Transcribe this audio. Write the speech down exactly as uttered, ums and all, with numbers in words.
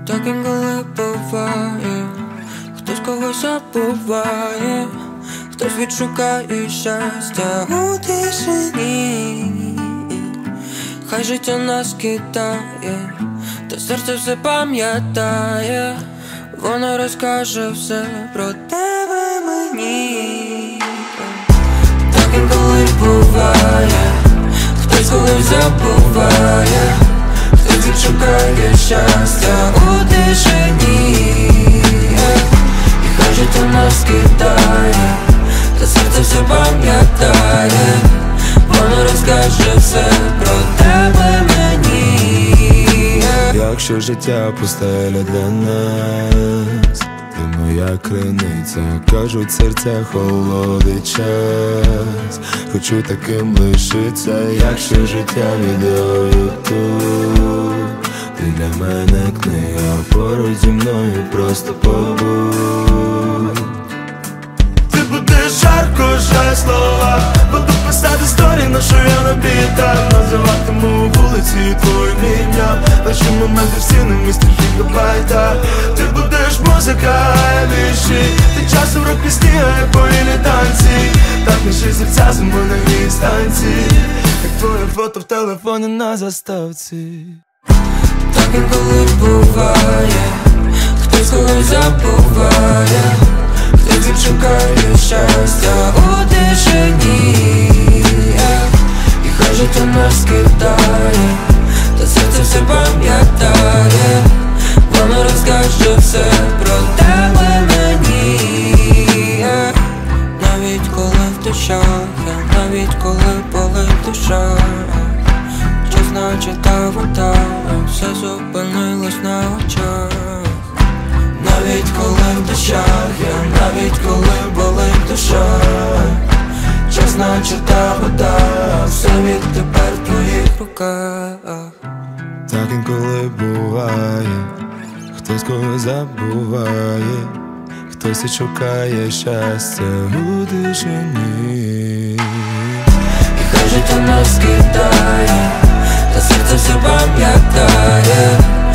Так інколи буває, хтось когось забуває, хтось відшукає щастя у тишині. Хай життя нас кидає, та серце все пам'ятає, воно розкаже все про тебе мені. Так інколи буває, хтось колись забуває, хтось відшукає щастя у тишині. І хай життя нас кидає, та серце все пам'ятає, воно розкаже все про тебе мені. Якщо життя пустеля для нас, ти моя криниця, кажуть, серця холодить час. Хочу таким лишиться, якщо життя відео тут. Ти для мене книга, поруч зі мною просто побудь. Ти будеш жарко, жаль слова, буду писати історії, на що я набіта. Називатиму вулиці твоїм ім'ям, наші моменти всі на місці гігабайта. Ти будеш музика, вірші, ти часом рок пісні, а я повільні танці. Так наші серця зимою на грій станції, як твоє фото в телефоні на заставці. Так інколи буває, хтось когось забуває, хтось відшукає щастя у тишині. І хай життя нас кидає, та серце все пам'ятає, воно розкаже все про тебе мені. Навіть коли в душах, навіть коли болить душа, час наче вода, все зупинилось на очах. Навіть коли в душах, я навіть коли болить душа, час наче та вода, все відтепер в твоїх руках. Так інколи буває, хтось когось забуває, хтось і шукає щастя у тишині. І хай життя нас кидає, та серце все пам'ятає,